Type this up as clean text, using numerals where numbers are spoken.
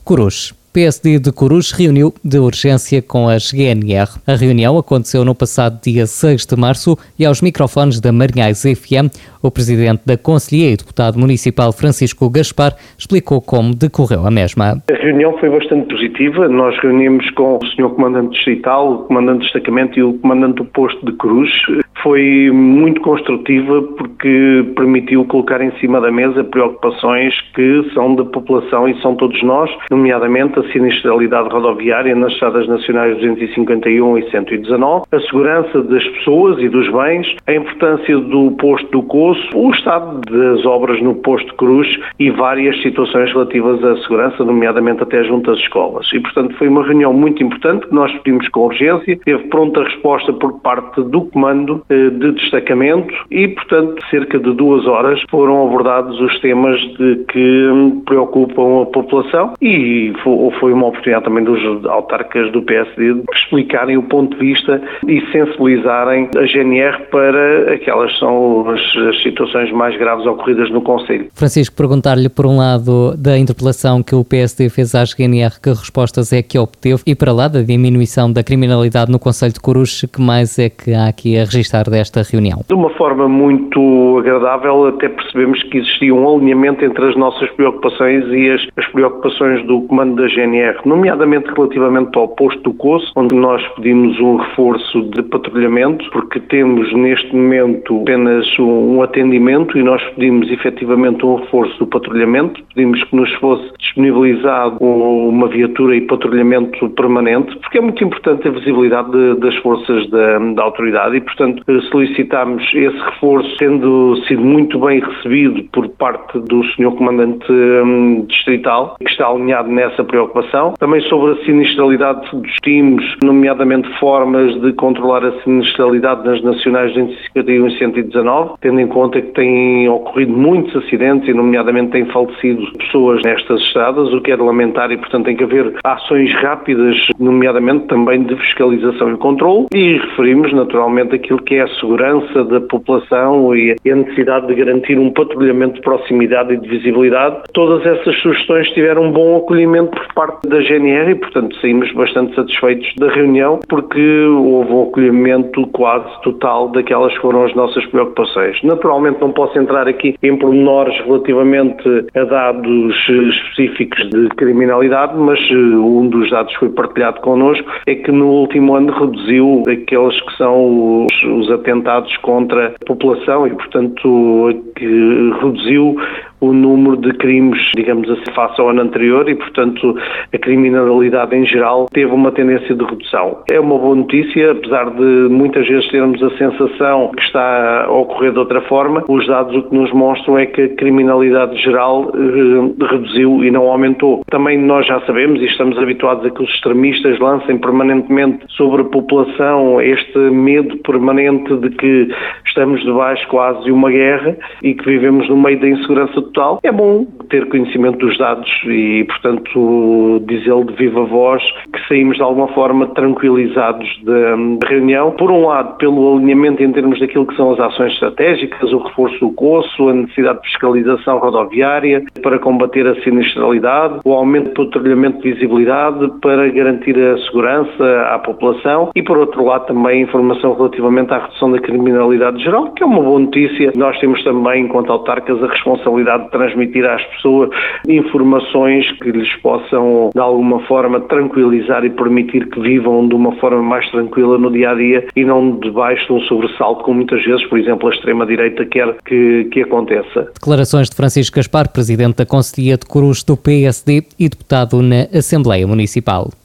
Coruche. PSD de Coruche reuniu de urgência com as GNR. A reunião aconteceu no passado dia 6 de março e aos microfones da Marinhais FM, o presidente da Conselhia e deputado municipal Francisco Gaspar explicou como decorreu a mesma. A reunião foi bastante positiva. Nós reunimos com o Sr. Comandante Distrital, o Comandante de Destacamento e o Comandante do Posto de Coruche. Foi muito construtiva porque permitiu colocar em cima da mesa preocupações que são da população e são todos nós, nomeadamente a sinistralidade rodoviária nas estradas nacionais 251 e 119, a segurança das pessoas e dos bens, a importância do posto do Coço, o estado das obras no posto de Coruche e várias situações relativas à segurança, nomeadamente até junto às escolas. E, portanto, foi uma reunião muito importante que nós pedimos com urgência, teve pronta resposta por parte do Comando de Destacamento e, portanto, cerca de 2 horas foram abordados os temas que preocupam a população e foi uma oportunidade também dos autarcas do PSD de explicarem o ponto de vista e sensibilizarem a GNR para aquelas são as situações mais graves ocorridas no Conselho. Francisco, perguntar-lhe por um lado da interpelação que o PSD fez à GNR, que respostas é que obteve e para lá da diminuição da criminalidade no Conselho de Coruche, que mais é que há aqui a registrar desta reunião? De uma forma muito agradável, até percebemos que existia um alinhamento entre as nossas preocupações e as preocupações do comando da GNR, nomeadamente relativamente ao posto do Coço, onde nós pedimos um reforço de patrulhamento, porque temos neste momento apenas um atendimento e nós pedimos efetivamente um reforço do patrulhamento, pedimos que nos fosse disponibilizado uma viatura e patrulhamento permanente, porque é muito importante a visibilidade das forças da autoridade e, portanto, solicitámos esse reforço, tendo sido muito bem recebido por parte do Sr. Comandante Distrital, que está alinhado nessa preocupação. Também sobre a sinistralidade discutimos, nomeadamente formas de controlar a sinistralidade nas nacionais 251 e 119, tendo em conta que têm ocorrido muitos acidentes e, nomeadamente, têm falecido pessoas nestas estradas, o que é de lamentar e, portanto, tem que haver ações rápidas, nomeadamente também de fiscalização e controle, e referimos, naturalmente, aquilo que é a segurança da população e a necessidade de garantir um patrulhamento de proximidade e de visibilidade. Todas essas sugestões tiveram um bom acolhimento por parte da GNR e, portanto, saímos bastante satisfeitos da reunião porque houve um acolhimento quase total daquelas que foram as nossas preocupações. Naturalmente não posso entrar aqui em pormenores relativamente a dados específicos de criminalidade, mas um dos dados que foi partilhado connosco é que no último ano reduziu aqueles que são os atentados contra a população e, portanto, que reduziu o número de crimes, digamos assim, face ao ano anterior e, portanto, a criminalidade em geral teve uma tendência de redução. É uma boa notícia, apesar de muitas vezes termos a sensação que está a ocorrer de outra forma, os dados o que nos mostram é que a criminalidade geral reduziu e não aumentou. Também nós já sabemos e estamos habituados a que os extremistas lancem permanentemente sobre a população este medo permanente de que estamos debaixo quase de uma guerra e que vivemos no meio da insegurança total. É bom ter conhecimento dos dados e, portanto, dizê-lo de viva voz que saímos de alguma forma tranquilizados da reunião. Por um lado, pelo alinhamento em termos daquilo que são as ações estratégicas, o reforço do Coço, a necessidade de fiscalização rodoviária para combater a sinistralidade, o aumento do patrulhamento de visibilidade para garantir a segurança à população e, por outro lado, também informação relativamente à redução da criminalidade geral, que é uma boa notícia. Nós temos também, enquanto autarcas, a responsabilidade de transmitir às pessoas informações que lhes possam, de alguma forma, tranquilizar e permitir que vivam de uma forma mais tranquila no dia-a-dia e não debaixo de um sobressalto, como muitas vezes, por exemplo, a extrema-direita quer que aconteça. Declarações de Francisco Gaspar, presidente da Conselhia de Coruche do PSD e deputado na Assembleia Municipal.